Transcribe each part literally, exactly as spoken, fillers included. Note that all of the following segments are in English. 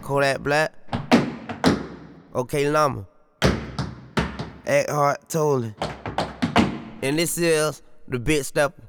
Kodak Black, OK Llama, Eckhart Tolle, and this is the Big Stepper.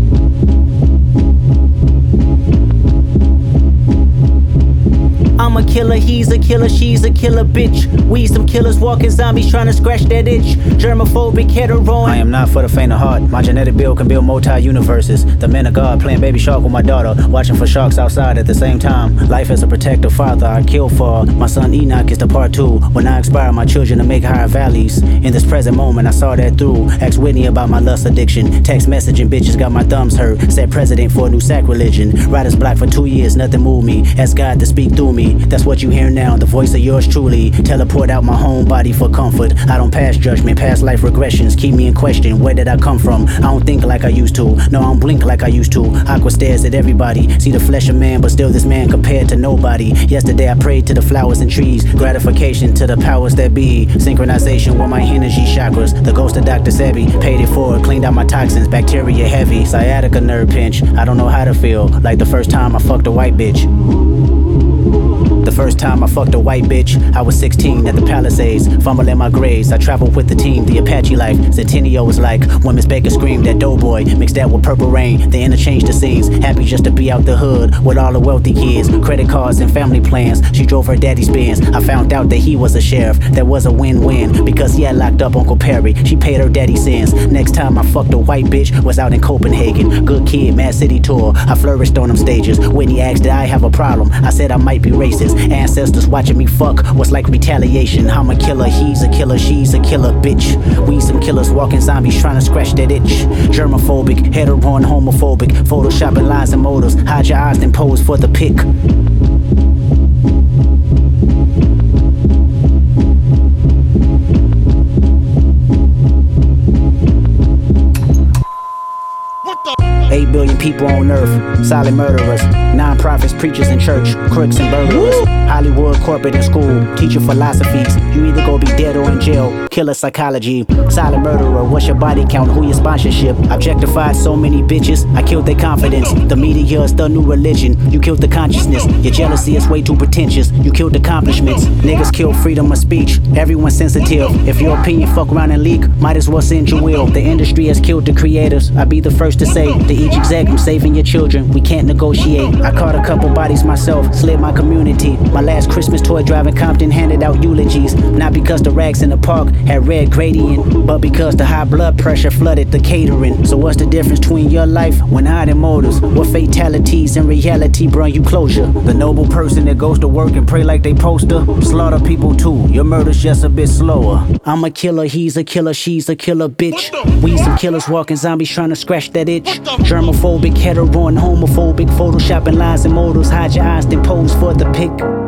I'm a killer, he's a killer, she's a killer bitch. We some killers walking zombies trying to scratch that itch. Germophobic, hetero. I am not for the faint of heart. My genetic build can build multi-universes. The men of God playing baby shark with my daughter, watching for sharks outside at the same time. Life as a protective father, I kill for. My son Enoch is the part two. When I inspire my children to make higher valleys. In this present moment, I saw that through. Asked Whitney about my lust addiction. Text messaging bitches got my thumbs hurt. Said president for a new sacrilege. Writers block for two years, nothing moved me. Asked God to speak through me. That's what you hear now, the voice of yours truly. Teleport out my home body for comfort. I don't pass judgment, past life regressions. Keep me in question, where did I come from? I don't think like I used to, no I don't blink like I used to. Aqua stares at everybody, see the flesh of man, but still this man compared to nobody. Yesterday I prayed to the flowers and trees, gratification to the powers that be. Synchronization with my energy chakras. The ghost of Doctor Sebi, paid it forward, cleaned out my toxins, bacteria heavy. Sciatica nerve pinch, I don't know how to feel. Like the first time I fucked a white bitch. The first time I fucked a white bitch, I was sixteen at the Palisades, fumbling my grades. I traveled with the team, the Apache life. Centennial was like when Miss Baker screamed at Doughboy, mixed that with Purple Rain. They interchanged the scenes, happy just to be out the hood with all the wealthy kids, credit cards and family plans. She drove her daddy's Benz. I found out that he was a sheriff. That was a win-win because he had locked up Uncle Perry. She paid her daddy's sins. Next time I fucked a white bitch was out in Copenhagen. Good kid, Mad City tour. I flourished on them stages. Whitney asked did I have a problem. I said I might be racist. Ancestors watching me fuck was like retaliation. I'm a killer, he's a killer, she's a killer bitch. We some killers walking zombies trying to scratch that itch. Germophobic, hetero and homophobic. Photoshopping lies and motives. Hide your eyes then pose for the pic. Eight billion people on earth, silent murderers, non-profits, preachers in church, crooks and burglars, Hollywood, corporate and school, teaching philosophies. You either go be dead or in jail, killer psychology, silent murderer, what's your body count, who your sponsorship? Objectified so many bitches, I killed their confidence. The media is the new religion, you killed the consciousness. Your jealousy is way too pretentious, you killed accomplishments. Niggas kill freedom of speech, everyone's sensitive. If your opinion fuck around and leak, might as well send your will. The industry has killed the creators, I'd be the first to say. The each exec, I'm saving your children, we can't negotiate. I caught a couple bodies myself, slid my community. My last Christmas toy driving Compton handed out eulogies. Not because the rags in the park had red gradient, but because the high blood pressure flooded the catering. So what's the difference between your life when hiding motives? What fatalities in reality bring you closure? The noble person that goes to work and pray like they poster, slaughter people too, your murder's just a bit slower. I'm a killer, he's a killer, she's a killer bitch. We some killers walking zombies trying to scratch that itch. Germophobic, hetero and homophobic, photoshopping lies and motives. Hide your eyes then pose for the pic.